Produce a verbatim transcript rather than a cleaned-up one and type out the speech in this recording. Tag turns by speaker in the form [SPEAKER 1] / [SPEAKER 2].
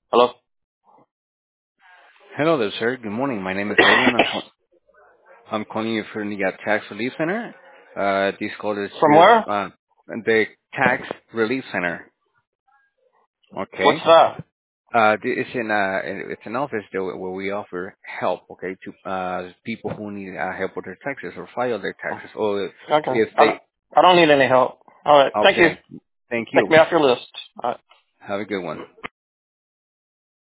[SPEAKER 1] Hello?
[SPEAKER 2] Hello there, sir. Good morning. My name is Edwin. I'm, call- I'm calling you from the uh, Tax Relief Center. Uh, this call is
[SPEAKER 1] From
[SPEAKER 2] to
[SPEAKER 1] where?
[SPEAKER 2] uh, the Tax Relief Center.
[SPEAKER 1] What's
[SPEAKER 2] Okay.
[SPEAKER 1] that?
[SPEAKER 2] Uh, th- it's in uh, it's an office that, where we offer help. Okay, to uh, people who need uh, help with their taxes or file their taxes, or
[SPEAKER 1] Okay.
[SPEAKER 2] if
[SPEAKER 1] I
[SPEAKER 2] they.
[SPEAKER 1] don't, I don't need any help. All right. Thank you.
[SPEAKER 2] Okay. Thank
[SPEAKER 1] Take
[SPEAKER 2] you.
[SPEAKER 1] me off your list. All right.
[SPEAKER 2] Have a good one.